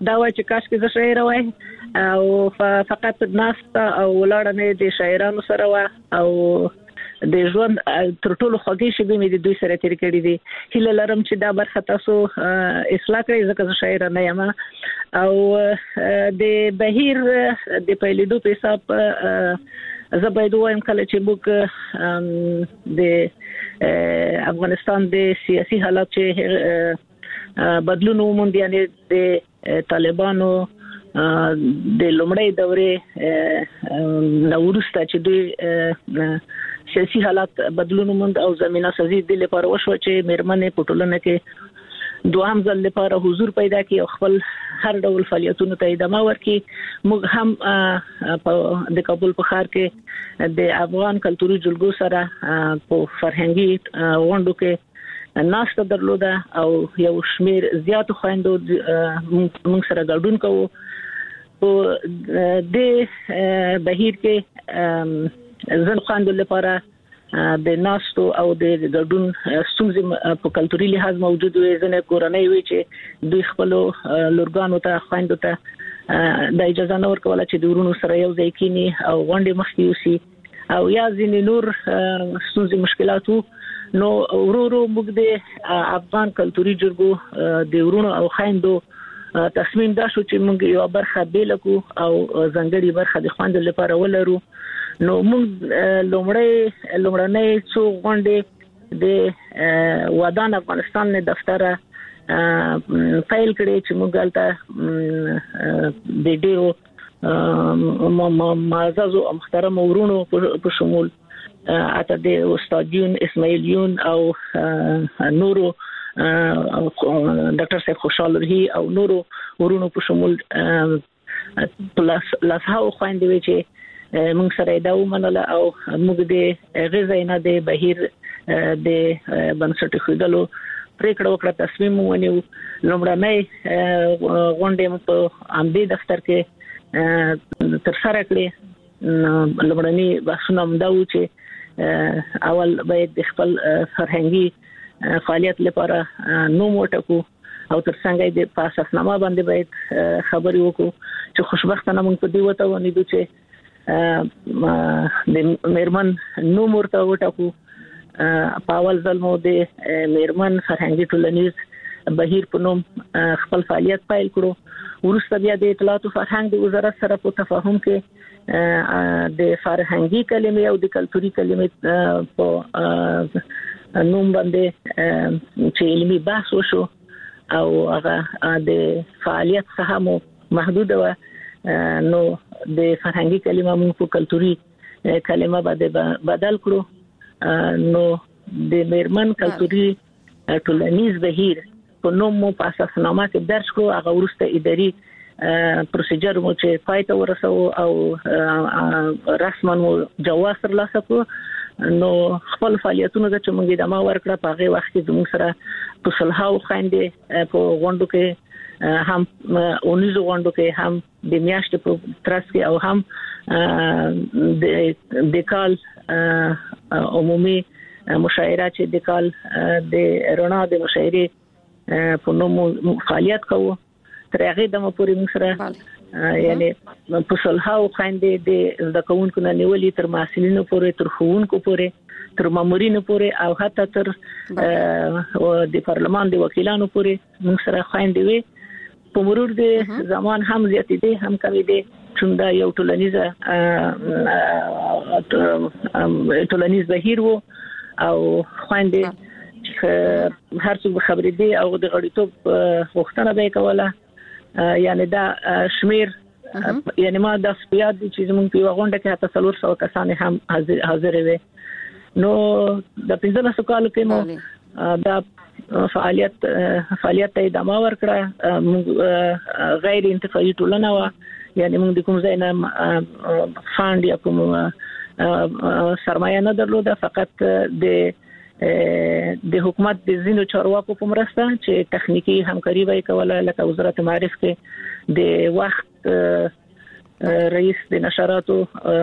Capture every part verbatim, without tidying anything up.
دا وای چې کاش کې زه شاعر وای او فقط ناستا او ولړنه د شاعرانو سره وا او د ژوند تر ټولو خوږې شی به مې د دوی سره تیر کړې دي. هیله لرم چې دا برخه تاسو اصلاح کړئ ځکه زه شاعر نه یم او د بهیر د پیلیدو په حساب زه باید وایم کله چې موږ د افغانستان د سیاسي حالات چې بدلون وموند یعنی د طالبانو د لومړۍ دورې نورسته چې دوی سیاسي حالات بدلون وموند او زمينه سازي د لپاره وشو چې مېرمنې په ټولنه کې دوام ځل لپاره حضور پیدا کړي او خپل هر ډول فعالیتونو ته ادامه ورکړي. موږ هم د کابل په ښار کې د افغان کلتوري جلګو سره په فرهنګي غونډو کې ناشته درلوده او یو شمیر زیات خويندو موږ سره ګډون کوو. په د بهیر کې زن خواندو لپاره د ناستو او د ګډون ستونزې په کلتوري لحاظ موجود وي. ځنه کورنۍ وي چې دوی خپل لورګانو ته خواندو ته د اجازه نه ورکول چې د ورونو سره یو ځای کینی او غونډې مخکې وسی او یا ځینې نور ستونزې مشکلاتو نو ورورو موږ د افغان کلتوري جرګو د ورونو او خواندو تصمیم دا شو چې موږ یو برخه بیلکو او ځنګړي برخه د خواندو لپاره ولرو. نو موږ لومړی لومړنۍ څو غونډې د ودان افغانستان نه دفتر فایل کړي چې موږ غلطه د ډیرو معزز او محترم ورونو په شمول اته د استادیون اسماعیلیون او نورو ډاکټر صاحب خوشحال رهي او نورو ورونو په شمول پلاس لاسه خويندې وي چې موږ سره دا ومنله او موږ د غزاینه د بهیر د بنسټ خېدلو پریکړه وکړه تصمیم ونیو. لومړنۍ غونډه په امدی دفتر کې تر سره کړې. لومړنۍ بحثونه مداو چې اول باید د خپل فرهنګي فعالیت لپاره نوم وټکو او تر څنګه د پاساسنامه باندې باید خبرې وکړو چې خوشبختانه موږ په دې وته ونیدو چې د مېرمن نو مرته وټاکو. په اول ځل مو د مېرمن فرهنګي ټولنیز بهیر په نوم خپل فعالیت پیل کړو. ورسته بیا د اطلاعات او فرهنګ د وزارت سره په تفاهم کې د فرهنګي کلمې او د کلتوري کلمې په نوم باندې چې علمي بحث وشو او هغه د فعالیت څخه مو محدود و. نو د فرهنګي کلمه موږ په کلتوري کلمه باندې بدل کړو. نو د مېرمن کلتوري ټولنیز بهیر په نوم مو په اساسنامه کې درج کړو. هغه ورسته اداري پروسیجر مو چې پای ته ورسو او رسما مو جواز ترلاسه کړو. نو خپل فعالیتونو د چمنګي د ما ورکړه په هغه وخت کې زموږ سره په صلحاو خاندې په غونډو کې هم اونیزو غونډو کې هم د میاشتې په ترڅ کې او هم د د کال عمومي مشاعره چې د کال د رڼا د مشاعره په نوم فعالیت کوو. تر هغه د مپوري موږ سره یعنی په صلحاو خاندې د د کوونکو نه نیولې تر محصلینو پورې تر خوونکو پورې تر مامورینو پورې او حتی تر د پارلمان د وکیلانو پورې موږ سره خاندې وي. په مرور د زمان هم زیاتې دي هم کمی دي چې دا یو ټولنیز ټولنیز بهیر وو او خاندې چې هر څوک خبرې دي او د غړیتوب غوښتنه به کوله. یعنی دا شمیر یعنی ما د سپیاد چې زموږ په غونډه کې حتی څلور سوه کسان هم حاضر حاضر وي. نو د پنځه کالو کې مو دا فعالیت فعالیت ته ادامه ورکړه. غیر انتفاعي ټولنه وا یعنی موږ د کوم ځای نه فاند یا کوم سرمایه نه درلوده، فقط د د حکومت د زینو چارواکو په مرسته چې تخنیکی همکاري وای کوله، لکه وزارت معارف کې د وخت رئیس د نشراتو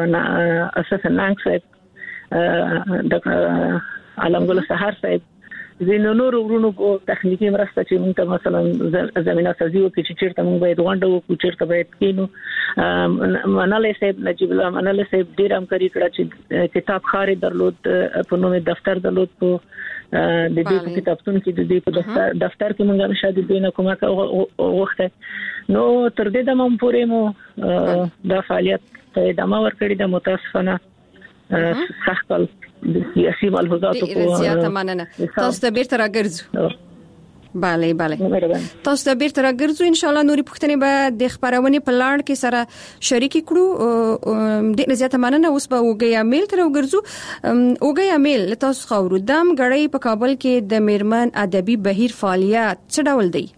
اساس نانګ صاحب، د علمګل سحر صاحب، زینو نور ورونو په تخنیکی مرسته چې موږ ته مثلا زمينه سازي او چې چیرته موږ باید غونډه وکړو چیرته باید کینو مناله صاحب نجیب الله مناله صاحب ډیر همکاري کړه چې کتاب خاري درلود په نوم دفتر درلود په د دې کتابتون کې د دې په دفتر دفتر کې موږ هم شاده دینه کومه وخت نو تر دې د مم پورې مو د فعالیت ته ادامه ورکړې د متاسفانه سخت د سیاسي ملحوظاتو په زیاته مننه تاسو ته بیرته راګرځو bale bale تاسو ته بیرته راګرځو ان شاء الله نوري پښتنې به د خبرونه په لاړ کې سره شریک کړو د زیاته مننه اوس به وګیا میل تر وګرځو وګیا میل تاسو خورو دم غړی په کابل کې د میرمن ادبي بهیر فعالیت څه ډول دی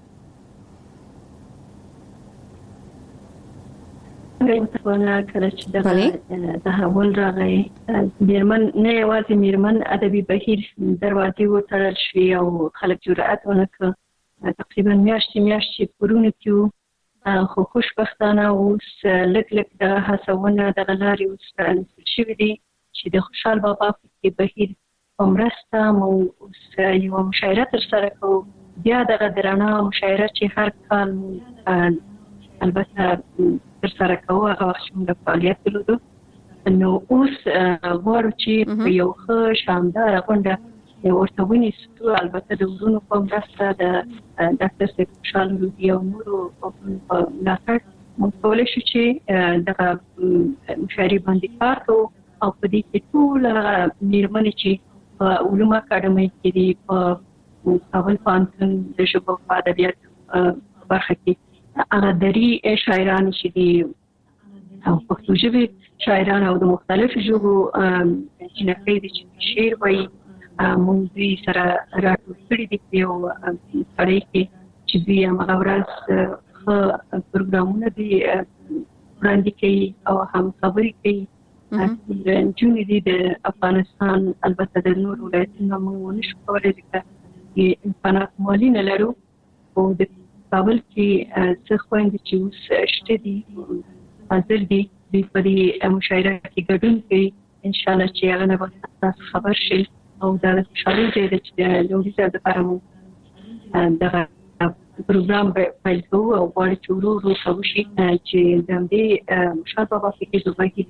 ونه کله چې د تحول راغی میرمن نه یوازې میرمن ادبي بهیر دروازې وتړل شوې او خلک جرأت ونکړ تقریبا میاشتې میاشتې پرونه کېو خو خوشبختانه اوس لږ لږ د هڅونه دغه لارې اوس پرانیستل شوي دي چې د خوشحال بابا فکري بهیر په مرسته مو اوس یوه مشاعره ترسره کوو بیا دغه درانه مشاعره چې هر کال البته ترسره کوو هغه وخت موږ فعالیت درلودو نو اوس غواړو چې په یو ښه شانداره غونډه ورته ونیسو البته د ورونو په مرسته د ډاکټر صاحب خوشحال رودي او نورو په ملاتړ موږ کولی شو چې دغه مشاعرې باندې کار کوو او په دې کې ټوله میرمنې چې په علومو اکاډمۍ کې دي په کابل پوهنتون د ژبو په ادبیاتو برخه کې هغه دري شاعران چې دي او پښتو ژبې شاعران او د مختلفو ژبو جنکۍ دي چې شعر وایي موږ دوی سره راټول کړي دي په یو سړی کې چې دوی هماغه ورځ ښه پروګرامونه دي وړاندې کوي او هم خبرې کوي نجونې دي د افغانستان البته د نورو ولایتونو موږ ونشو کولی ځکه امکانات مالي نه لرو خو د کابل کې څه خويندې چې اوس شته دي حاضر دي د پرې مشاعره کې ګډون کوي ان شاء الله چې هغه نه به تاسو خبر شي او دا خوشاله دي چې د لوړ زده کړو دغه پروګرام پیل کوو او غواړي چې ورو ورو کوشي چې د دې مشال بابا فکري دوبای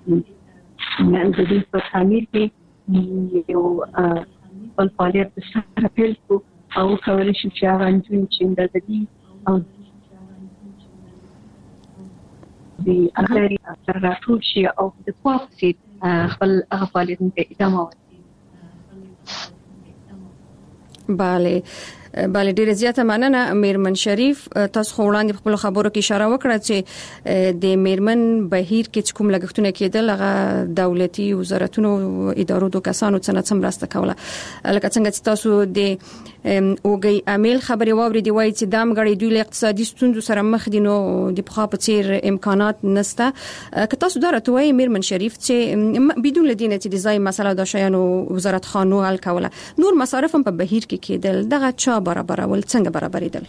په نن د دې په تعمیر کې یو خپل فعالیت سره پیل کوو او کولی شو چې هغه انجون چې د دې او د اخري سره راټول شي او د کوافسي خپل هغه فعالیت ته ادامه ورکړي bale bale ډیره زیاته مننه میرمن شریف تاسو وړاندې خپل خبرو کې اشاره وکړه چې د میرمن بهیر کې کوم لګښتونه کېدل هغه دولتي وزارتونو ادارو د کسانو څخه څنګه راسته کوله لکه څنګه چې تاسو د اوګي امیل خبري واوري دی وایي چې دام غړي دوی اقتصادي ستونزو سره مخ دي نو د پخوا په څیر امکانات نسته که تاسو دا راته وایي میرمن شریف چې بدون لدینه چې د ځای مسله د شایانو وزارت خانو حل کوله نور مصارف په بهیر کې کېدل دغه چا برابرول څنګه برابرېدل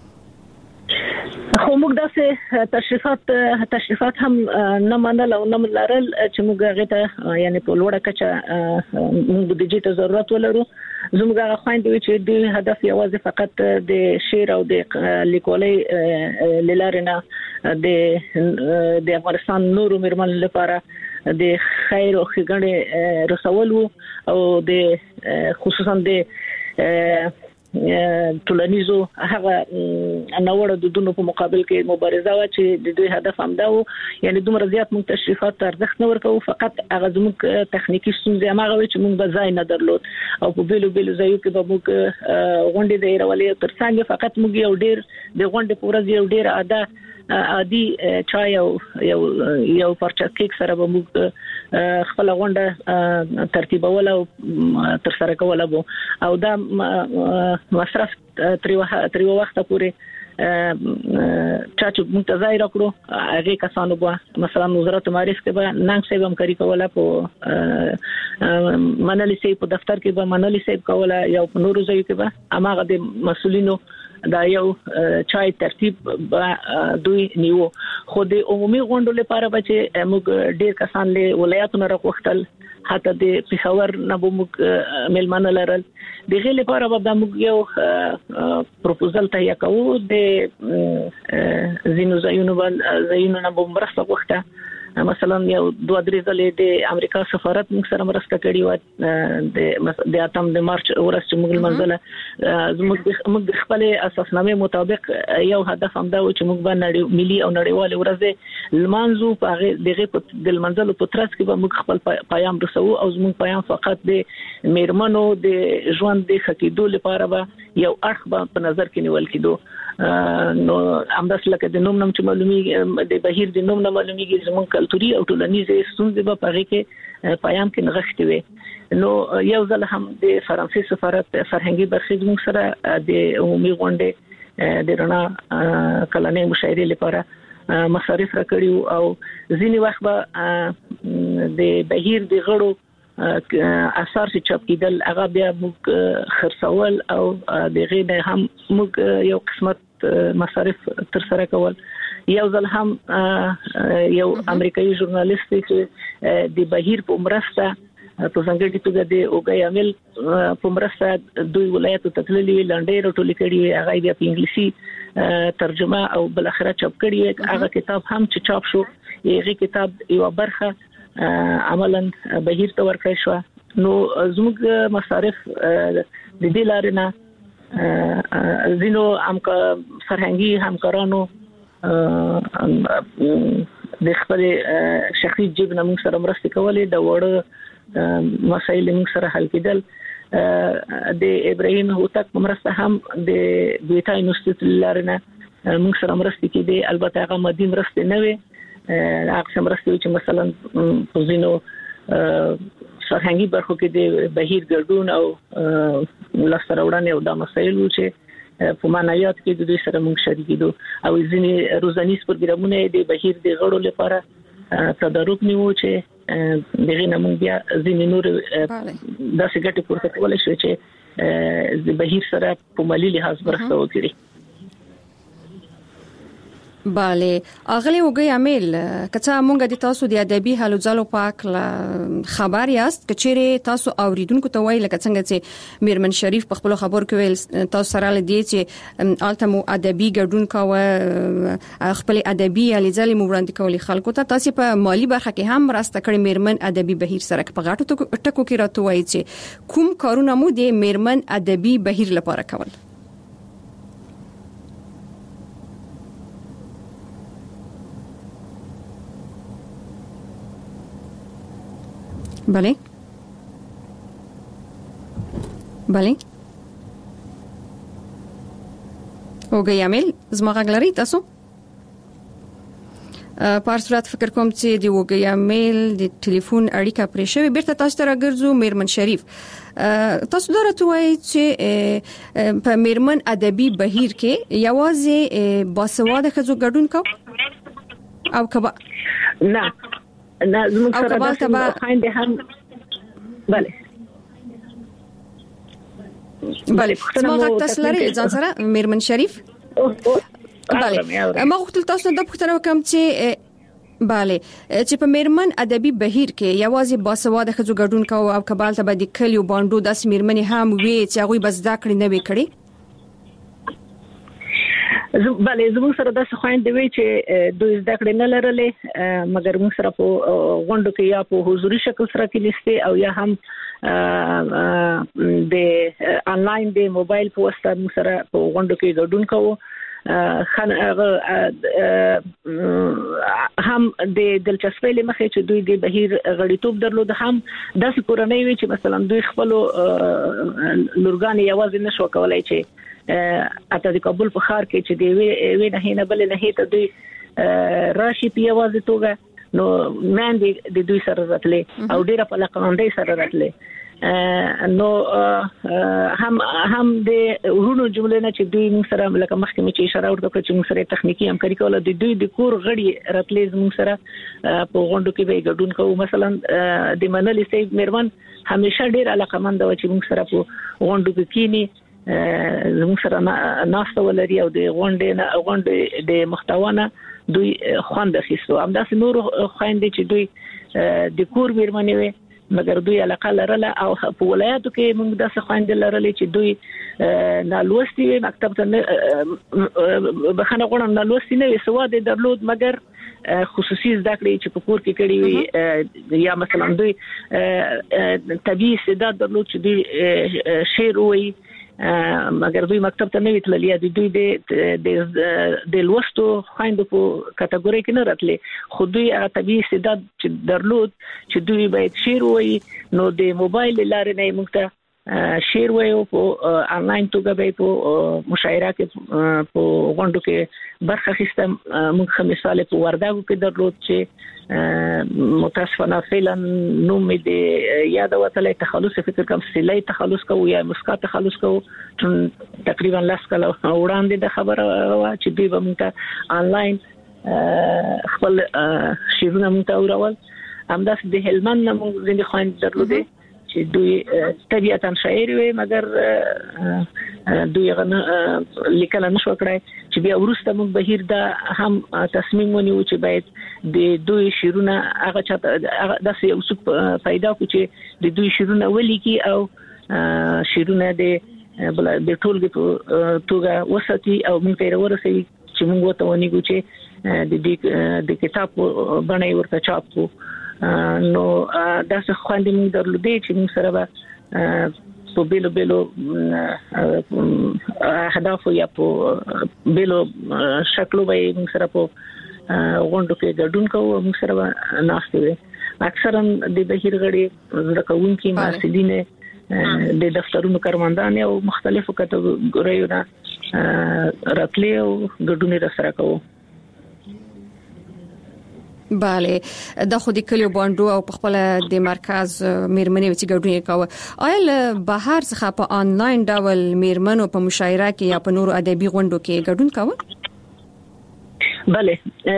خو موږ داسې تشریفات تشریفات هم نه منل او نه لرل چې موږ هغه ته یعنی په لوړه کچه موږ د بودیجې ته ضرورت ولرو زموږ هغه خويندې چې د هدف یوازې فقط د شعر او د لیکوالۍ لارې د د افغانستان نورو میرمن لپاره د خیر او ښېګڼې رسول او د خصوصا د ټولنیزو هغه نوړو د دونو په مقابل کې مبارزه وا چې د دوی هدف هم دا و یعنی دومره زیات موږ تشریفات ارزښت نه ورکوو فقط هغه زموږ تخنیکی ستونزې هغه چې موږ به ځای نه درلود او په بیلو بیلو ځایو کې به موږ غونډې د ایرولې ترڅنګ فقط موږ یو ډیر د غونډې پورز یو ډیر اده عادي چای او یو یو پرچا کیک سره به موږ خپل غونډه ترتیبول او تر سره کول او دا مصرف تر تر وخت پورې چا چې منتظر راکړو هغه کسانو به مثلا وزارت معارف کې به ننګ صاحب هم کاری کوله په منلي صاحب په دفتر کې به منلي صاحب کوله یا په نورو ځایو کې به اماغه د مسولینو دا یو چای ترتیب دوی نیو خو د عمومي غونډو لپاره به چې موږ ډیر کسان له ولایتونو راغوښتل حتی د پېښور نه به موږ ملمانه لرل د غیر لپاره به موږ یو پروپوزل تهیه کوو د زینو زایونو باندې زایونو نه به مرسته وغوښته مثلا یو دوه درې ځلې د امریکا سفارت موږ سره مرسته کړې و د د اتم د مارچ ورځ چې موږ منځله زموږ موږ د خپل اساسنامه مطابق یو هدف هم دا و چې موږ باندې ملي او نړیوال ورځ لمانځو په هغه دغه د منځلو په ترڅ کې به موږ خپل پیغام رسو او زموږ پیغام فقط د میرمنو د ژوند د خکېدو لپاره به یو اړخ په نظر کې نیول کېدو نو همداس لکه د نوم نوم چې معلومي د بهیر د نوم نه معلومیږي زموږ کلتوري او ټولنیزه ستونزې په پاره کې پیغام کې نغښتي وي نو یو ځل هم د فرانسې سفارت فرهنګي برخې زموږ سره د عمومي غونډې د رڼا کلنې مشاعرې لپاره مصارف راکړیو او ځینی وخت به د بهیر د غړو اثر چې چاپ کېدل هغه بیا موږ خرڅول او دغه نه هم موږ یو قسمت مصارف تر سره کول یو ځل هم یو امریکایي ژورنالیست چې د بهیر په مرسته په څنګه توګه د اوګای عامل په مرسته دوی ولایتو تتللی لنډې راټولې کړي هغه بیا په انګلیسي ترجمه او بل اخره چاپ کړي هغه کتاب هم چې چاپ شو هغه کتاب یو برخه عملاً بهیر ته ورکړی شو نو زموږ مصارف د دې لارې نه زینو هم فرهنګي همکارانو د خپل شخصي جیب نه موږ سره مرسته کولې د وړ مسایل موږ سره حل کېدل د ابراهیم هوتک مرسته هم د دویتا انسټیټیوټ لارې نه موږ سره مرسته کېدې البته هغه مادي مرسته نه وي هغه مرسته چې مثلا په زینو فرهنګي برخو کې د بهیر ګډون او لاسته راوړنې او د مسایلو چې په معنویات کې د دوی سره موږ شریکېدو او ځینې روزانیز پروګرامونه د بهیر د غړو لپاره تدارک نیو چې دغه نمون بیا ځینې نور داسې ګټې پورته کولای شي چې د بهیر سره په مالي لحاظ مرسته وکړي bale اغلی وګي عامل کڅه مونږ د تاسو د ادبي حالو ځلو پاک خبر یاست کچېره تاسو اوریدونکو ته وایي لکه څنګه چې میرمن شریف په خپل خبر کې ویل تاسو سره لدی چې التمو ادبي ګډون کاوه خپل ادبي علي ځلې مبرند کولې خلکو ته تاسو په مالی برخه کې هم راسته کړی میرمن ادبي بهیر سره په غاټو ټکو کې راته وایي چې کوم کارونه مو د میرمن ادبي بهیر لپاره کول بله بله اوګي عامل زما غږ لري تاسو په صورت فکر کوم چې دی اوګي عامل د ټلیفون اړیکه پرې شوی بیرته تاسو ته راګرځو میرمن شریف تاسو درته وایي چې په میرمن ادبي بهیر کې یوازې باسواده ښځو ګډون کو او کبا نه نه زموږ سره د خاينده هم bale bale څنګه تاسو لري ځان سره میرمن شریف bale ما غوښتل تاسو د پوښتنه وکم چې bale چې په میرمن ادبي بهیر کې یوازې باسواده ښځو ګډون کوي او کبال ته به د کلیو باندې داس میرمن هم وي چې هغه بس دا کړی نه وي کړی bale زموږ سره د خويندې وی چې دوی زده کړې نه لرلې مګر موږ سره په غونډو کې یا په حضوري شکل سره کې لسته او یا هم د انلاین د موبایل په واسطه موږ سره په غونډو کې ګډون کوو خن هم د دلچسپۍ لمخې چې دوی د بهیر غړیتوب درلود هم د کورنۍ وی چې مثلا دوی خپل لورګان یوازې نشو کولای چې اته د کابل په ښار کې چې دی وی نه نه بل نه ته دوی راشي په یوازې توګه نو من د دوی سره راتلې او ډیره په لقمندۍ سره راتلې نو هم هم د ورونو جمله نه چې دوی موږ سره لکه مخکې مې چې اشاره وکړه چې موږ سره تخنیکی همکاري کوله د دوی د کور غړي راتلې موږ سره په غونډو کې به ګډون کوو مثلا د منلې سي میرمن همیشه ډیر علاقمند و چې موږ سره په غونډو کې کینی زموږ سره ناسته ولري او د غونډې نه غونډې د محتوا دوی خوند اخیستو همداسې نور خويندې چې دوی د کور میرمنې وي مګر دوی علاقه لرله او په ولایتو کې موږ د څخوند لرلې چې دوی نالوستي وي مکتب ته بخنه غوړم نالوستي نه وي سواد درلود مګر خصوصي زده کړې چې په کور کې کړي وي یا مثلا دوی طبيعي استعداد درلود چې دوی شعر وایي مګر دوی مکتب ته نه ویتل یا دوی د د د لوستو خويندو په کټګوري کې نه راتلې خو دوی هغه طبيعي استعداد چې درلود چې دوی باید شعر وایي نو د موبایل لارې نه موږ ته شعر وایو په انلاین توګه به په مشاعره کې په غونډو کې برخه اخیستم موږ هم مثال په ورداګو کې درلود چې متاسفانه فعلا نوم دې یاد وتلې تخلص فکر کوم سلی تخلص کو یا مسکا تخلص کو تقریبا لاس کله وړاندې د خبره چې دوی به موږ انلاین خپل شیرونه موږ ته اورول همداس د هلمند موږ زنده خويند درلوده چې دوی طبيعتاً شاعر وي مګر دوی غن لیکل نشو کړای چې بیا ورسته موږ بهیر دا هم تصمیم ونیو چې باید د دوی شیرونه هغه چاته داسې یو څه پیدا کو چې د دوی شیرونه ولیکي او شیرونه د بل د ټولګي په توګه وساتي او موږ ته ورسوي چې موږ وته ونیو چې د دې د کتاب باندې ورته چاپ کو نو دا څه خواندې موږ درلودې چې موږ سره به په بیلو بیلو اهداف یا په بیلو شکلو به موږ سره په غونډو کې ګډون کوو موږ سره ناشته وي اکثرا د بهیر غړي زکونکي مسؤلین د دفترونو کارمندان او مختلفو کټګوریو نه راتلې او ګډون را سره کوو bale د خو د کلیو باندې او په خپل د مرکز میرمنې چې ګډون کوي آیا له بهر څخه په انلاین ډول میرمنو په مشاعره کې یا په نورو ادبي غونډو کې ګډون کوي bale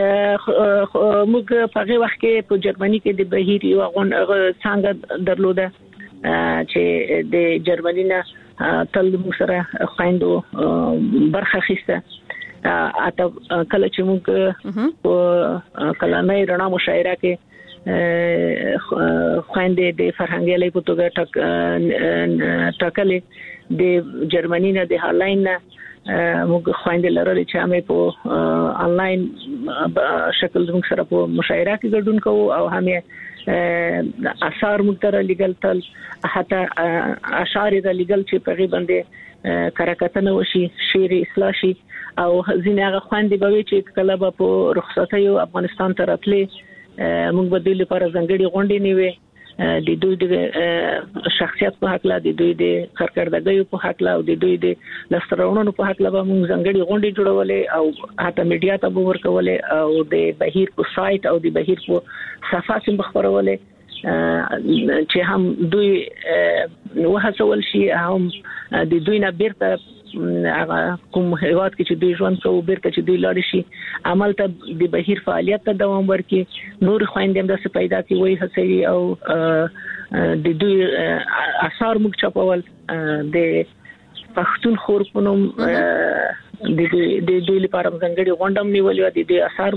موږ په هغه وخت کې په جرمني کې د بهیر یو غونډه څنګه درلوده چې د جرمني نه تل موږ سره خويندو برخه اخیسته اته کله چې موږ په کلامي رڼا مشاعره کې خويندې د فرهنګي لې په توګه ټاک ټاکلې د جرمني نه د هالند نه موږ خويندې لرلې چې همې په انلاین شکل موږ سره په مشاعره کې ګډون کوو او همې اثار موږ تر لګل تل حتی اشعار د لګل چې په غي باندې کارکتنه وشي شعر اصلاح شي او ځینې هغه خويندې به چې کله به په رخصتۍ افغانستان ته راتلې موږ به د لپاره ځنګړي غونډې نیوي د دوی د شخصیت په حق لا د دوی د کارکړدګۍ په حق لا او د دوی د لسترونو په حق لا به موږ ځنګړي غونډې جوړولې او حتی میډیا ته به ورکولې او د بهیر په سایت او د بهیر په صفحات هم خبرولې چې هم دوی وهڅول شي هم د دوی نه بیرته هغه کوم هیواد کې چې دوی ژوند کوي بیرته چې دوی لاړ شي عمل ته د بهیر فعالیت ته دوام ورکړي نور خويندې هم د پیدا کی وای هڅوي او د دوی اثار موږ چاپول د پښتون خور په نوم د د دوی لپاره څنګه غونډم نیولې د دې اثار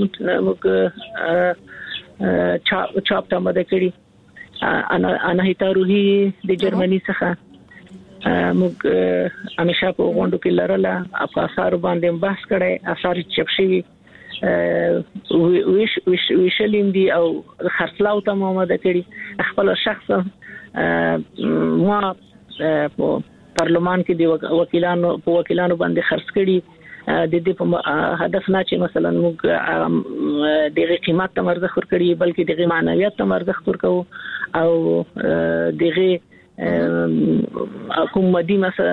موږ چاپ چاپ ته مدد کړی انا انا هیتا روحي د جرمني څخه موږ همیشه په غونډو کې لرله په اثار باندې بحث کړي اثار چاپ شوي ویش ویش ویشلیم دي او خرڅلاو ته ماده کړي خپل شخص ما په پارلمان کې د وکیلانو په وکیلانو باندې خرڅ کړي د دې په هدف نه چې مثلا موږ د قیمت تمرځ خور کړي بلکې د معنویت تمرځ خور کوو او دغه کوم مدي مثلا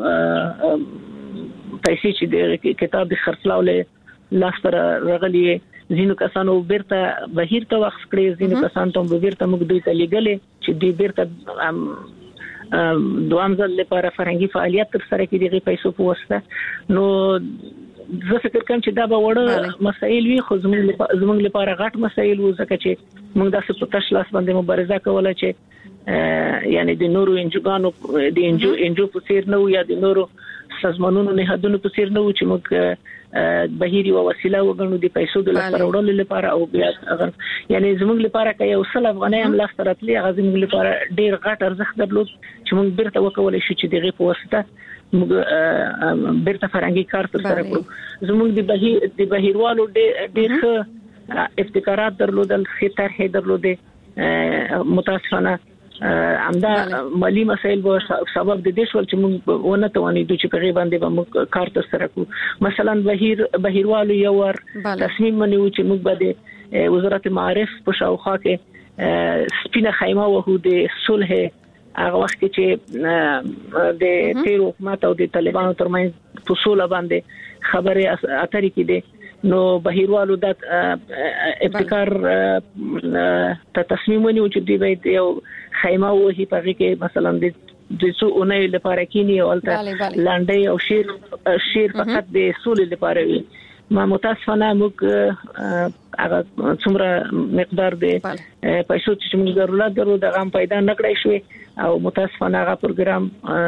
پیسې چې د کتاب د خرڅلاو له لاس پر رغلي زینو کسانو بیرته بهیر ته وخت کړی زینو کسان ته بیرته موږ دوی ته لګلې چې دوی بیرته دوام ځل لپاره فرهنګي فعالیت تر سره کې دغه پیسو په واسطه نو زه فکر کوم چې دا به وړه مسایل وي خو زموږ زموږ لپاره غټ مسایل و ځکه چې موږ داسې په تش لاس باندې مبارزه کوله چې یعنی د نورو انجوګانو د انجو انجو په څیر نه یا د نورو سازمانونو نه هدونه په څیر نه چې موږ بهيري او وسیله وګڼو د پیسو د لپاره وړل لپاره او بیا یعنی زموږ لپاره کې یو سل افغانۍ هم لاس ترتلې هغه زموږ لپاره ډیر غټ ارزښت درلود چې موږ بیرته وکولای شو چې دغه په واسطه موږ بیرته فرهنګي کار تر سره کړو زموږ د بهیر د بهیروالو ډیر ښه ابتکارات درلودل خطر هي درلوده متاسفانه امدا مالی مسایل به سبب د دې شول چې موږ ونه توانیدو چې په غي باندې به موږ کار تر سره کوو مثلا بهیر بهیروالو یو ور تصمیم منیو چې موږ به د وزارت معارف په شاوخوا کې سپینه خیمه وهو د صلح هغه وخت چې د تیر حکومت او د طالبانو ترمنځ په صلح باندې خبره اترې کې دي نو بهیروالو د ابتکار ته تصمیم ونیو چې دی باید یو خیمه وهي په کې مثلا د د څو اونۍ لپاره کینی او البته لاندې او شیر شیر فقط د سولې لپاره وي ما متاسفانه موږ هغه څومره مقدار د پیسو چې موږ ضرورت درو د غام پیدا نکړای شو او متاسفانه هغه پروګرام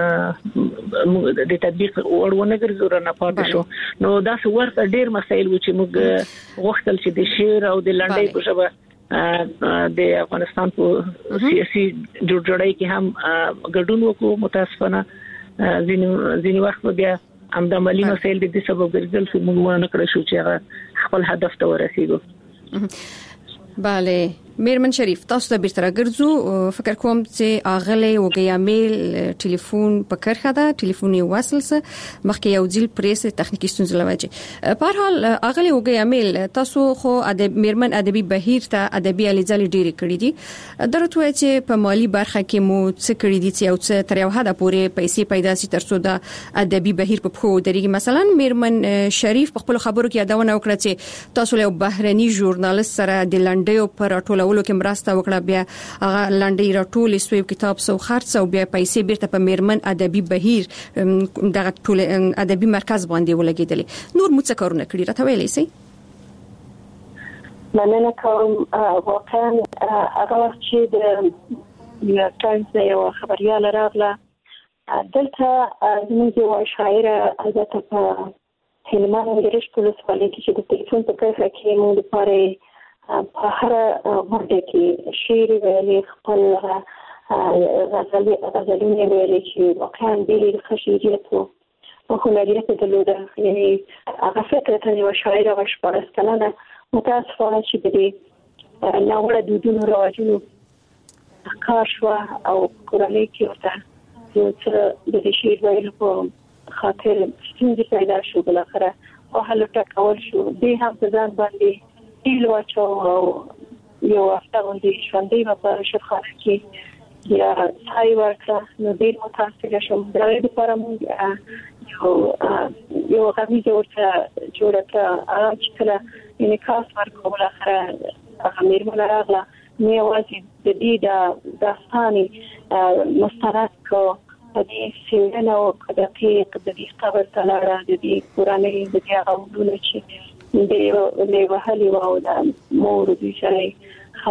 د تطبیق وړونه ګرځور نه پاتې شو نو دا څو ورته ډیر مسایل و چې موږ غوښتل چې د شیر او د لاندې په شبه د افغانستان په سیاسي جوړجاړی کې هم ګډون وکړو متاسفانه ځینې ځینې وخت بیا هم د مالی مسایل د دې سبب ګرځول چې موږ نه کړی شو چې هغه خپل هدف ته ورسیږو بله میرمن شریف تاسو ته بیرته راګرځو فکر کوم چې اغله وګیا میل ټلیفون په کرخه ده ټلیفون یې وصل سه مخکې یو ځل پریس تخنیکی ستونزې لوجه په هر حال اغله وګیا میل تاسو خو ادب میرمن ادبي بهیر ته ادبي الیزل ډیری کړی دي درته وای چې په مالی برخه کې مو څه کړی دي چې او څه تر یو حد پورې پیسې پیدا سي ترڅو د ادبي بهیر په خو درېږي مثلا میرمن شریف په خپل خبرو کې یادونه وکړه چې تاسو له بهرني ژورنالیست سره د لنډیو پر ټولولو کې مرسته وکړه بیا هغه لنډی راټول سوی کتاب سو خرڅ او بیا پیسې بیرته په میرمن ادبي بهیر دغه ټول ادبي مرکز باندې ولګیدل نور مو څه کارونه کړی راته ویلې سي مننه کوم واقعا هغه وخت چې د یو ټایمز یو خبريال راغله دلته زموږ یو شاعر البته په هلمند ګرش پولیس والي چې د ټلیفون په کارخه کې مو لپاره په هر ورته کې شعر ویلي خپل غزلي غزلونه ویلي چې واقعا ډېر خشيجیت او هنریت درلوده یعنی هغه فکر ته یو شاعر او شپږ کلنه متاسفانه چې د ناوړه دودونو راوځي کار شو او کورنۍ کې ورته یو څه د شعر ویلو په خاطر ستونزې پیدا شو بل اخره او حل ټاکول شو دې هم ځان باندې ایل واچو یو هفته باندې ژوندۍ په شفاخانه کې یا ځای ورکړه نو ډېر متاسفه شوم دا د لپاره موږ یو یو غوښتنه ورته جوړه کړه چې کله یې کاس ورکول اخره هغه میرمن راغله نو یوازې د دې د داستاني مستند کو د دې سیمه او د دې د دې قبر تلاړه د دې قرآني د دې غوډونه چې د لیوهالي او د مور د شای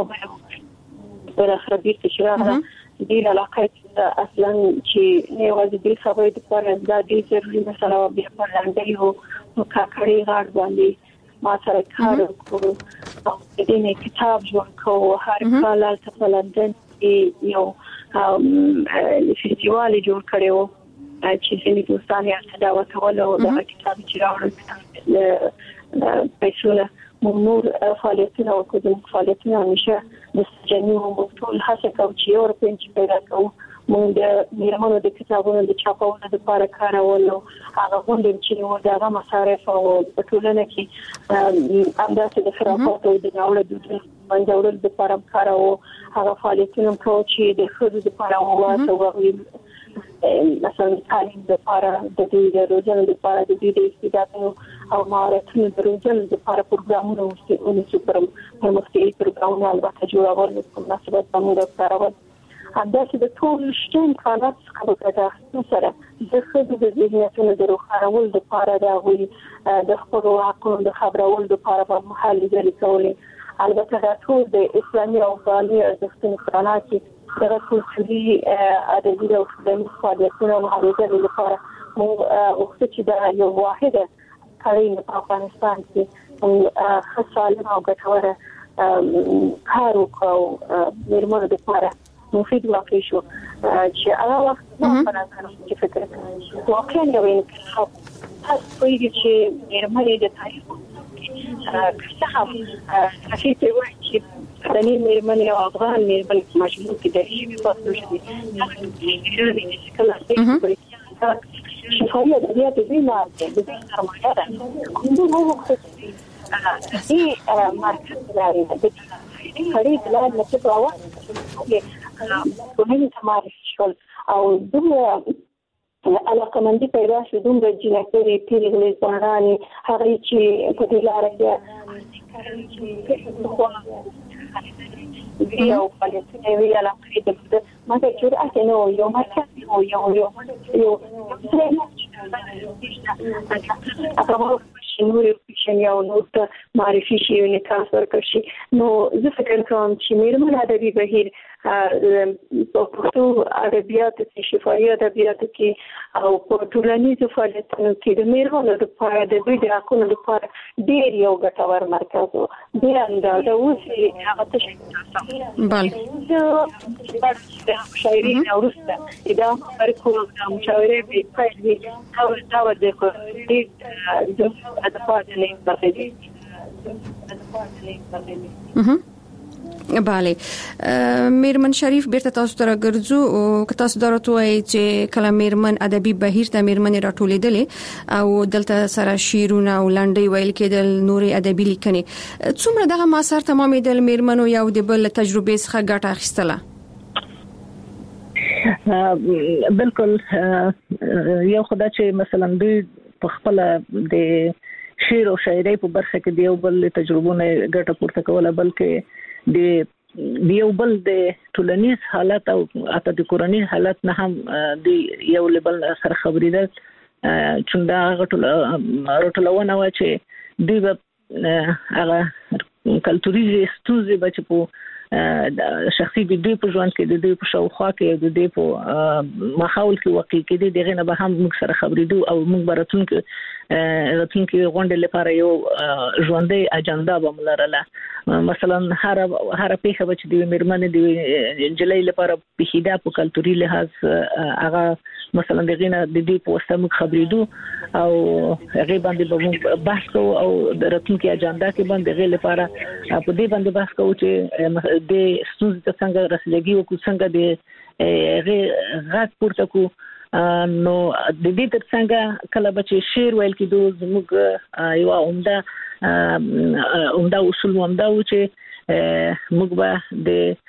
خبره پر خبرې چې راغله د علاقې اصلا چې نه وځي د خبرې د پر د دې ضروري مثلا بیا پر لاندې یو کاکړي غاړ باندې ما سره کار وکړ او د دې کتاب جوړ کړو هر کال په لندن کې یو فستیوال جوړ کړو چې ځینې دوستان یې صداوت ولو د کتاب چې راوړل پیسونه مونور فعالیتونه او کوم فعالیتونه همیشه د سجنو مفتول هڅه کوي چې یو پنځه پیدا کوو مونږ د میرمنو د کتابونو د چاپولو لپاره کارول او هغه غونډې چې نو دغه مصارف او په ټولنه کې همداسې د خرافات او د ناوړه دودونو باندې د لپاره کارول هغه فعالیتونه کوي چې د خود لپاره واسه مثلا تعلیم لپاره د دې د روزنې لپاره د دې د استعدادونو او مهارتونو د روزنې لپاره پروګرامونه او سپرم پرمختیايي پروګرامونه البته جوړول په مناسبت باندې کارول همداسې د ټول شتون کارات څخه د سره د خود د ذهنیتونو د روښانول لپاره د وی د خپل واقعو د خبرول لپاره په محل ځای کولې البته دا ټول د اسلامي او افغاني ارزښتونو خدمات دغه کلتوري ادبي او فلمي فعالیتونه مهاجرینو لپاره مو وخت چې دا یو واحده کاري په افغانستان کې خاصه او ګټوره کار وکړو میرمنو لپاره مفید واقع شو چې هغه وخت نه پنځه چې فکر کوم واقعا یو انقلاب تاسو یې چې میرمنې د تاریخ کې څه هم هڅه کوي چې د میرمنې او افغان میرمنې مجموع کې د شي په پاسو شي کله چې شفاهي ادبیات دې نه دي د سرمایه ده کومه وخت چې مرکز لري د خرید بلاد نه څه ومن تمارس شغل او دومره علاقه مندي پیدا شو دومره جنکري پیرغلي ځواناني هغه چې په دې لار کې ویو فلسطیني وی علاقه دې ما ته جرأت نه یو مرکز یو یو یو یو هغه شنوري چې یو نوټ معرفي شي او نکاح ورکړي نو زه فکر کوم چې میرمن ادبي بهیر په پښتو ادبیات کې شفاهي ادبیات کې او په ټولنیزو فعالیتونو کې د میرمنو لپاره د دوی د حقونو لپاره ډېر یو ګټور مرکز و د اندازه اوسې هغه څه بله د شاعري نورسته دا ورکو د مشاورې په پیل کې او دا د دې د افاده نه برخه بله میرمن شریف بیرته تاسو ته راګرځو او که تاسو درته وایي چې کله میرمن ادبي بهیر ته میرمن راټولېدلې او دلته سره شیرونه او لنډۍ ویل کېدل نورې ادبي لیکنې څومره دغه مسار تمامېدل میرمنو یو د بل تجربې څخه ګټه اخیستله بالکل یو خدای چې مثلا دوی په خپل د شعر او شاعرۍ په برخه کې دیو بل تجربونه ګټه پورته کوله بلکې د یو بل د ټولنیز حالت او اته د کورنۍ حالت نه هم د یو لیبل سره خبرې ده چې دا غټلونه و چې دوی هغه کلتوري ستوزي بچ په شخصي د دوی په ژوند کې د دوی په شاوخوا کې د دوی په ماحول کې واقع کې دغه نه به هم موږ سره خبرې دو او موږ براتون کې راتون کې غونډې لپاره یو ژوندۍ اجنډا به ملرله مثلا هر هر پیښه چې د میرمنې د جلې لپاره په هدا په کلتوري لحاظ هغه مثلا دغه نه د دې په واسطه موږ خبرې دو او هغه باندې به بحث کوو او د راتون کې اجنډا کې باندې غو لپاره په دې باندې بحث کوو چې د ستونزې څنګه رسیدګي وکړو څنګه د غږ پورته کو نو د دې ترڅنګ کله چې شعر ویل کېدو زموږ یو عمده عمده اصول عمده و چې موږ به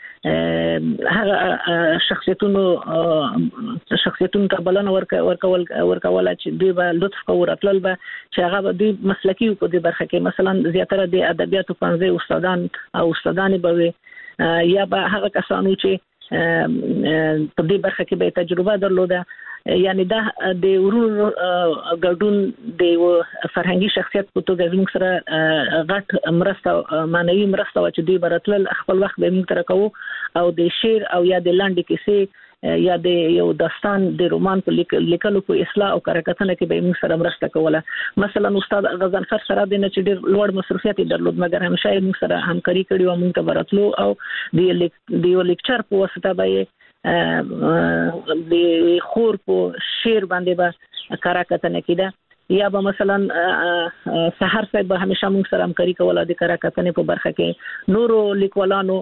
د هغه شخصیتونو شخصیتونو ته بلنه ورکول ورکول چې دوی به لطف کوي راتلل به چې هغه به دوی مسلکي په دې برخه کې مثلا زیاتره د ادبیاتو پنځه استادان او استادان به یا به هغه کسانو چې په دې برخه کې به تجربه درلوده یعنی دا د ورونو ګډون د فرهنګي شخصیت په توګه زموږ سره غټ مرسته معنوي مرسته و چې دوی براتل خپل وخت به موږ تر کوو او د شعر او یا د لاندې کیسې یا د یو داستان د رومان په لیکلو په اصلاح او کارکتنه کې به موږ سره مرسته کوله مثلا استاد غزنفر سره د نچ ډیر لوړ مصرفیت درلود مګر همیشه موږ سره همکاري کړې و موږ ته براتلو او د د لیکچر په واسطه به د خور په شعر باندې به کارکتنه کېده یا به مثلا سحر صاحب به همیشه موږ سره همکاري کوله د کارکتنې په برخه کې نورو لیکوالانو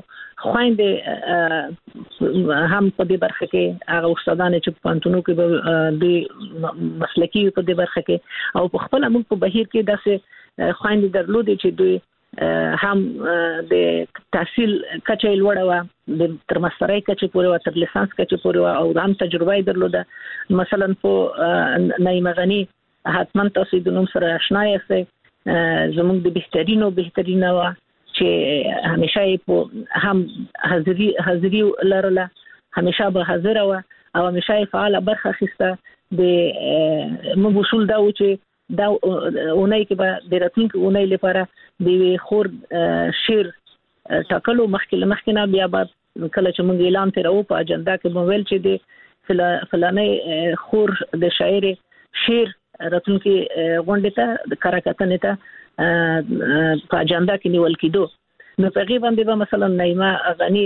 خويندې هم په دې برخه کې هغه استادان چې په پانتونو کې به د مسلکي په دې برخه کې او په خپل موږ په بهیر کې داسې خويندې درلودې چې دوی هم د تحصیل کچې لوړه و د تر ماسترۍ کچې پورې و تر لیسانس کچې پورې و او هم تجربه درلوده مثلا په نعیمه غنی حتما تاسو د نوم سره آشنا یاست زموږ د بهترینو بهترینه و چې همیشه په هم حاضری حاضری لرله همیشه به حاضر و او همیشه فعال برخه اخیسته د موږ اصول دا و چې دا اونۍ کې به د راتلونکي اونۍ لپاره د خور شعر ټاکلو مخکې مخکې نه بیا به کله چې موږ اعلان تر او په اجنډا کې مویل چې د فلانه خور د شاعر شعر راتلونکي غونډه ته د کراکتنه ته په اجنډا کې نیول کېدو. نو په غیبه باندې به مثلا نایمه غنی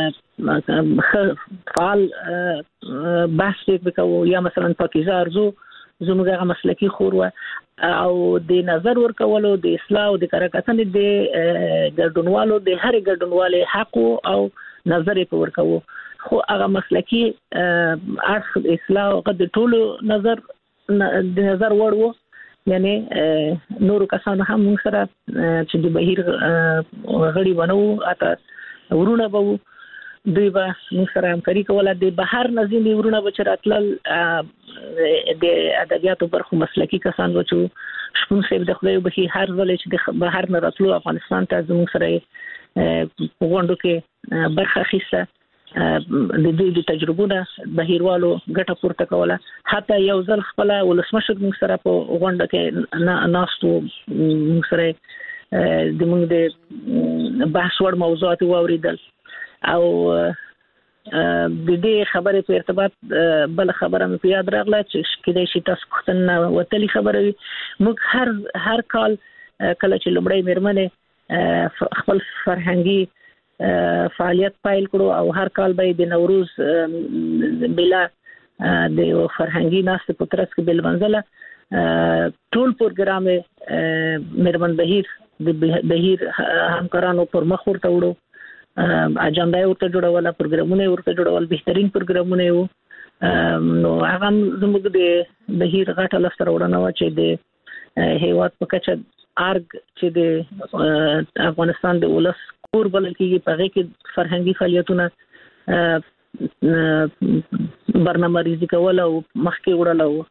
فعال بحث وکاو یا مثلا پاکیزه ارزو زموږه مسلکی خور او د نظر ورکولو د اصلاح او د کراکتنې د ګډونوالو د هر ګډونوالو حق او نظر په ورکوو خو هغه مسلکی اخ اصلاح او د ټولو نظر د نظر وړو یعنی نورو کسانو هم موږ سره چې د بهیر غړي بنو اته ورونه بو دوی به موږ سره همکاري کوله. د بهر نظیم ورونه بچراتل د ادبیاتو برخو مسلکی کسان وچو شپون صاحب د خدای به هر ځل چې د بهر نه راتلو افغانستان ته زموږ سره غونډو کې برخه اخیسته. د دې د تجربونه بهیروالو ګټه پورته کوله. حتی یو ځل خپل ولسمشر موږ سره په غونډه کې ناستو موږ سره د موږ د بحث وړ موضوعات واوریدل او د دې خبرې په ارتباط بل خبره مې په یاد راغله چې کله چې تاسو کوتنه وتلی خبره موږ هر هر کال کله چې لمړی میرمنه خپل فرهنګي فعالیت پایل کړو او هر کال به د نوروز بلا د فرهنګي ناس په ترڅ کې بل منځله ټول پروګرام میرمن بهیر د بهیر همکارانو پر مخ ورته وړو. اجنډا ورته جوړول پروګرامونه ورته جوړول بهترین پروګرامونه وو. نو هغه زموږ د بهیر غټه لسته وړاندې و چې د هیواد په کچه ارګ چې د افغانستان د ولس کور بلل کېږي په هغه کې فرهنګي فعالیتونه برنامه ریزی کول او مخکې وړل او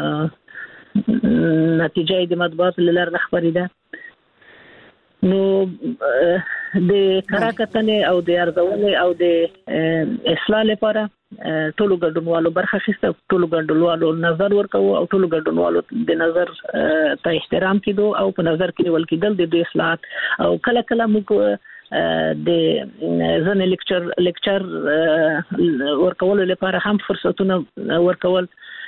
نتیجه د مطبوعات لاره خبرې ده. نو د کراکتنې او د ارزونې او د اصلاح لپاره ټولو ګډونوالو برخه اخیسته، ټولو ګډونوالو نظر ورکوي او ټولو ګډونوالو د نظر ته احترام کېدو او په نظر کې ول کېدل د دوی اصلاحات او کله کله موږ د ځنې لیکچر لیکچر ورکول لپاره هم فرصتونه ورکول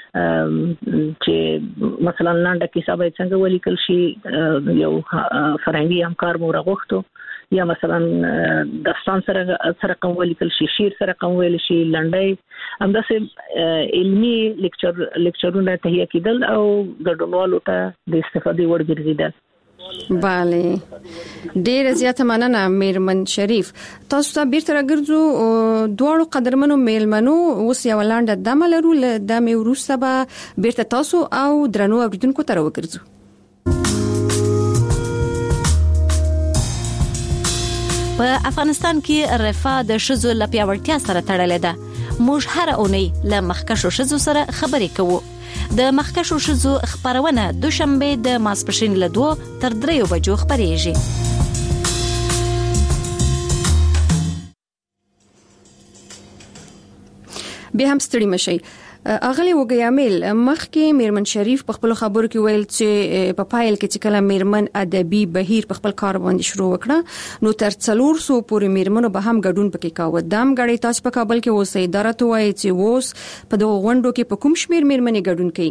چې مثلا لاندې کې حساب څنګه ولیکل شي یو فرهنګي همکار مو راغوښتو یا مثلا داستان سره سره کوم ولیکل شي شعر سره کوم ویل شي لنډي همداسې علمي لیکچر لیکچرونه تهیه کېدل او ګډونوالو ته د استفادې وړ ګرځیدل. بله ډیر زیاته مننه میرمن شریف. تاسو ته بیرته راګرځو دواړو قدرمنو میلمنو اوس یو لاندې دمه لرو ل دمه وروسته به بیرته تاسو او درنو اوریدونکو ته راوګرځو. په افغانستان کې رفاه د شذو لپیاوړتیا سره تړلې ده. موږ هر اونۍ له مخکښو شذو سره خبرې کوو. د مخکښو شذو خبرونه دوشنبه د ماسپښین له دوه تر دریو بجو خبرېږي. به هم ستړي مشي. اغلی وګیامل مخکې میرمن شریف په خپل خبرو کې ویل چې په پایل کې چې کله میرمن ادبي بهیر په خپل کار باندې شروع وکړه نو تر څلور سو پورې میرمنو به هم ګډون پکې کاوه. دام غړي تاسو په کابل کې اوسې اداره ته وایي چې اوس په دغه غونډو کې په کوم شمیر میرمنې ګډون کوي؟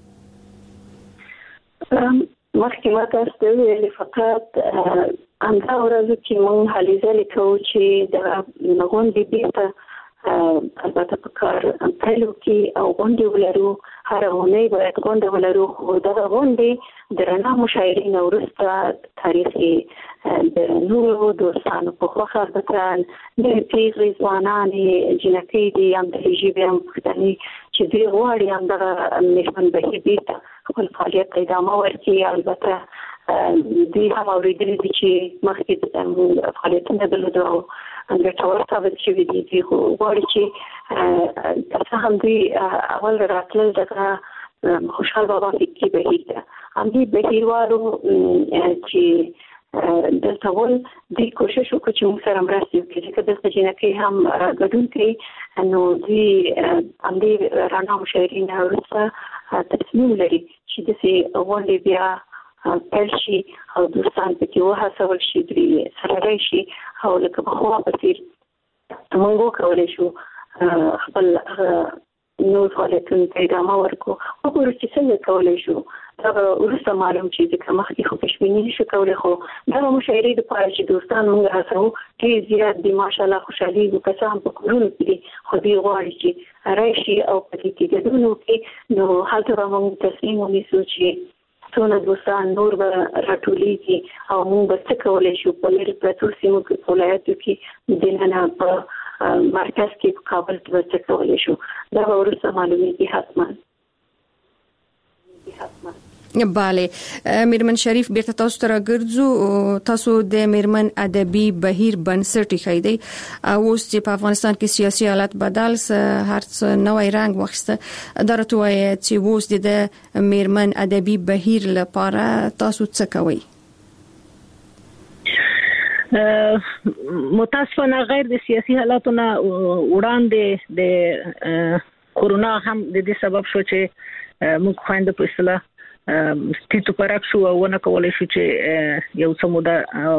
مخکې ما تاسو ته ویل فقط انده ورځ چې مونږ هلې ځلې کوو چې د غونډې بیرته البته په کار پیلو کې او غونډې ولرو هر اونۍ باید غونډه ولرو خو دغه غونډې د رڼا مشاعرین وروسته تاریخي د نورو دوستانو په خوښه بتران د پیغلې ځوانانې جنکۍ دي هم د ژبې هم پښتني چې دوی غواړي هم دغه میرمن بهیر بیرته خپل فعالیت ادامه ورکړي. البته دوی هم اورېدلي دي چې مخکې فعالیتونه درلودل او ګټور ثابت شوي دي. دوی غواړي چې تاسو هم دوی اول راتلل دغه خوشحال بابا فکري بهیر ده همدې بهیروالو چې دلته ول دوی کوشش وکړي چې موږ سره مرسته وکړي ځکه دلته جنکۍ هم ګډون کوي نو دوی همدې رڼا مشاعرین وروسته تصمیم لري چې داسې غونډې بیا پیل شي او دوستان پکې وهڅول شي دوی سره راشي او لکه پخوا په څېر موږ کولای شو خپل نو فعالیتونو ته ادامه ورکړو. وګورو چې څنګه کولای شو دا ورسته معلوم چې د کمخې خو پښمنۍ شو کولای خو دا مشاعرې د پاره چې دوستان موږ هڅو کې زیات دي ماشالله خوشالي او کسان په کورونو کې خو دې غواړي چې راشي او په دې کې ګډون وکړي. نو هلته موږ تصمیم ونیسو چې څونه دوستان نور به راټولېږي او موږ به څه کولای شو په لرې پرتو سیمو کې په ولایتو کې دننه په مرکز کې په کابل کې به څه کولای شو. دا به ورسته معلومېږي حتما. بله میرمن شریف بیرته تاسو ته راګرځو. تاسو د میرمن ادبي بهیر بنسټ خېدی او اوس چې په افغانستان کې سیاسي حالت بدل س هر څه نوې رنگ واخیسته درته وایي چې اوس د میرمن ادبي بهیر لپاره تاسو څه کوئ؟ متاسفانه غیر د سیاسي حالاتونو وړاندې د کورونا هم د دې سبب شو چې موږ خويند په اصطلاح ستیتو پرک شو او نه کولای شو چې یو څه موده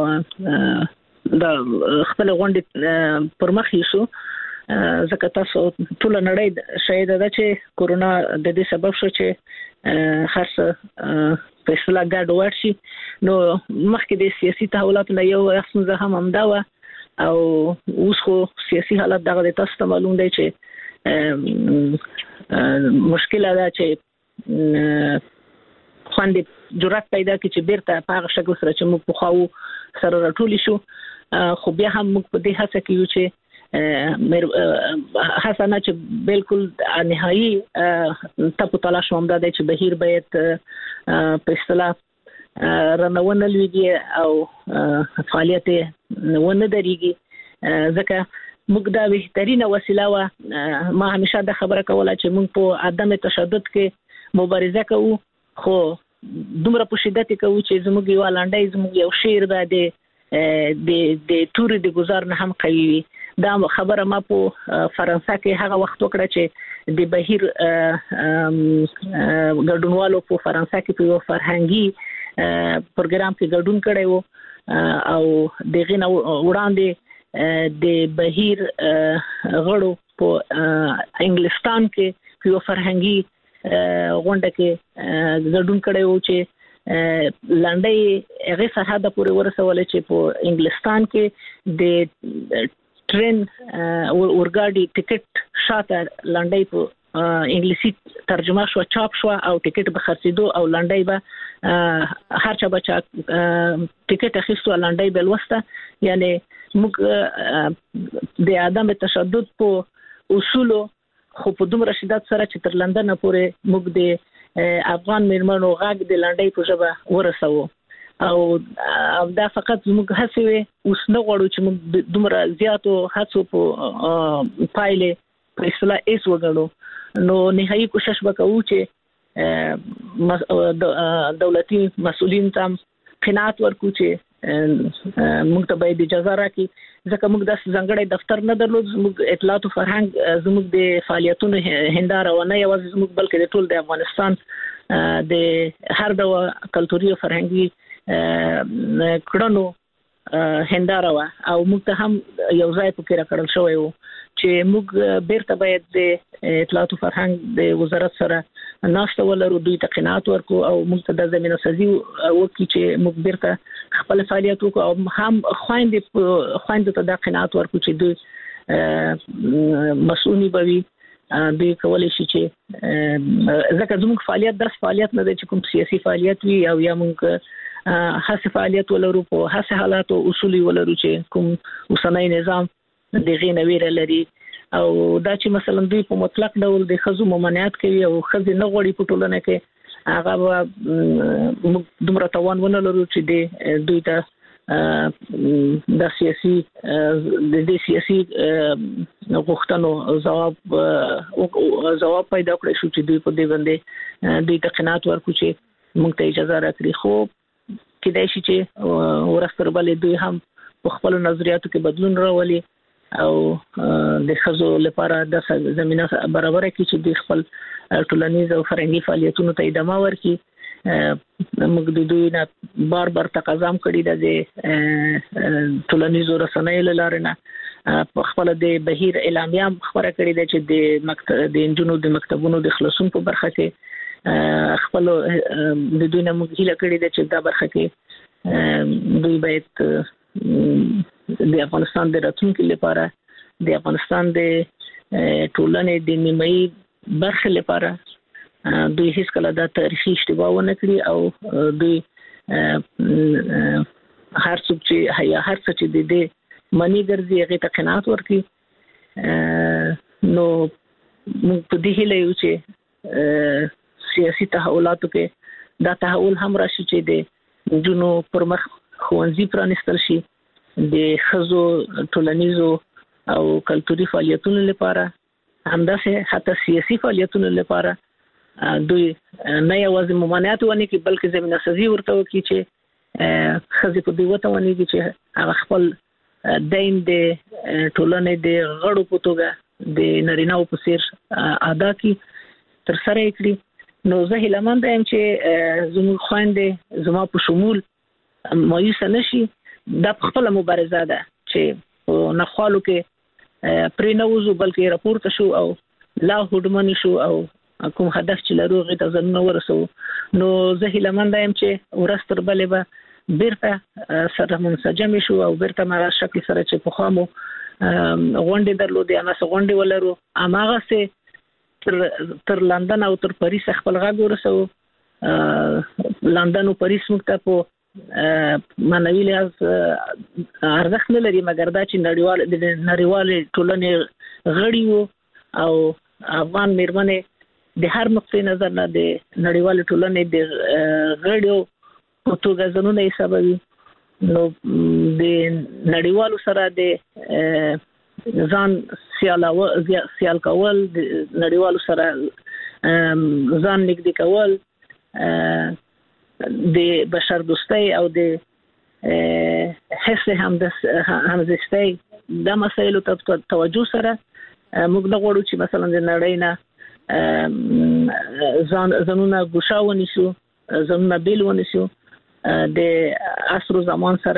د خپل غونډې پر مخ شو. ځکه تاسو ټول نړۍ شاید دا چې کورونا د دې سبب شو چې هر څه په اصطلاح ګډ ورشي. نو مخکې د سیاسي تحولاتو نه یو څه هم همدا و او اوس خو سیاسي حالت دغه د تاسو ته معلوم دی چې مشکله ده چې خوندې جرأت پیدا کړي چې بیرته په هغه شکل سره چې موږ په خواو سره راټول شو. خو بیا هم موږ په دې هڅه کې یو چې هڅه نه چې بالکل نهایي تاسو تلاش ومدا دی چې بهیر باید په اصطلاح رنونه لويږي او فعالیت ونه درېږي. ځکه موږ دا بهترینه وسیله و. ما همیشه د خبره کوله چې موږ په عدم تشدد کې مبارزه کوو خو دومره په شدت کوو چې زموږ یو لاندې زموږ یو شعر به د د د توري د گزار نه هم قوي وي. دا خبره ما په فرانسه کې هغه وخت وکړه چې د بهیر ګډونوالو په فرانسه کې په یو فرهنګي پروګرام کې ګډون کړی وو او دغه نه وړاندې د بهیر غړو په انګلستان کې په یو فرهنګي غونډه کې ګډون کړی وو چې لنډۍ هغه سرحد پورې ورسول چې په انګلستان کې د ټرین ورګاډي ټیکټ شاته لنډۍ په انګلیسي ترجمه شو چاپ شو او ټیکټ به خرڅېدو او لنډۍ به هر چا بچا ټیکټ اخیستو لنډۍ بل وسته. یعنی موږ د عدم تشدد په اصولو خو په دومره شدت سره چې تر لندن پورې موږ د افغان میرمنو غږ د لنډۍ په ژبه ورسوو او دا فقط موږ هڅه وي اوس نه غواړو چې موږ دومره زیاتو هڅو په پایله په اصطلاح ایس وګړو. نو نهایي کوشش وکړو چې دولتي مسؤلین تام قناعت ورکو چې موږ ته باید اجازه راکړي. ځکه موږ د ځنګړې دفتر نه درلود. موږ اطلاعات او فرهنګ زموږ د فعالیتونو هنداره و نه یوازې زموږ بلکې د ټول د افغانستان د هر ډول کلتوري او فرهنګي کړنو هنداره و او موږ ته هم یو ځای پکې راکړل شوی وو چې موږ بیرته باید د اطلاعات او فرهنګ د وزارت سره ناشته ولرو دوی ته قناعت ورکو او موږ ته د زمينه سازي وکړي چې موږ بیرته خپل فعالیت وکړو او هم خويند خويند ته د قناعت ورکو چې دوی مسؤونی بوي دوی کولای شي چې ځکه زموږ فعالیت درس فعالیت نه دی چې کوم سیاسي فعالیت وي او یا موږ هڅه فعالیت ولرو په هڅه حالات او اصول ولرو چې کوم اوسنۍ نظام دغه نویر لري او دا چې مثلا دوی په مطلق ډول د خزو ممانعت کوي او خزي نه غوړي په ټولنه کې هغه دومره توان ونه لرو چې د دوی ته د سیاسي د دې سیاسي غوښتنو جواب جواب پیدا کړی شو چې دوی په دې باندې دوی ته قناعت ورکړي چې موږ ته اجازه راکړي. خو کېدای شي چې ورستر بلې دوی هم په خپل نظریاتو کې بدلون راولي او د خزو لپاره د زمينه برابر کړي چې د خپل ټولنیز او فرهنګي فعالیتونو ته ادامه ورکړي. موږ د دوی نه بار بار تقاضا کړی د ټولنیزو رسنیو لاره نه په خپل د بهیر اعلامیه خبره کړې ده چې د مکتب د انجونو د مکتبونو د خلاصون په برخه کې خپل د دوی نه موږ هیله کړې ده چې دا برخه کې دوی باید د افغانستان د راتلونکي لپاره د افغانستان د ټولنې د نیمایي برخه لپاره دوی هیڅ کله دا تاریخي اشتباه ونه کړی او دوی هر څوک چې هيا هر څه چې د دې منی ګرځي هغه ته قناعت ورکړي نو موږ په دې هیله یو چې سیاسي تحولاتو کې دا تحول هم راشي چې د جنو پرمخ خوانزي پرانستل شي د خزو ټولنیزو او کلتوري فعالیتونو لپاره همداسې حتی سیاسي فعالیتونو لپاره دوی نه یوازې ممانعت ونه کې بلکې زمينه سازي ورته وکړي چې خزي په دې وته ونه کې چې هغه خپل دین د ټولنې د غړو په توګه د نارینه‌و په څیر ادا کی تر سره کړی نو زه هیلمند یم چې زموږ خويندې زما په شمول مایوس نشي د خپل مبارزه ده چې نه خالو کې پرې نه وځو بلکې راپورته شو او لا هډمن شو او کوم هدف چې لرو غي ته ځنه ورسو نو زه هیلمند یم چې ورستر بلې به بیرته سره منسجم شو او بیرته ما شکل سره چې په خامو غونډې درلودې انا سره غونډې ولرو اماغه سه تر تر لندن او تر پاریس خپل غږ ورسو لندن او پاریس مکتب په مانوي لحاظ ارزښت نه لري مګر دا چې نړیوال د نړیوال ټولنې غړي وو او افغان میرمنې د هر نقطې نظر نه د نړیوال ټولنې د غړیو په توګه ځنونه حسابوي نو د نړیوالو سره د ځان سیالاو سیال کول د نړیوالو سره ځان نږدې کول د بشر دوستۍ او د حس همزیستۍ د مسایلو ته توجه سره موږ نه غواړو چې مثلا د نړۍ نه ځان ځانونه ګوښاونی شو ځانونه بیل ونی شو د عصر زمان سره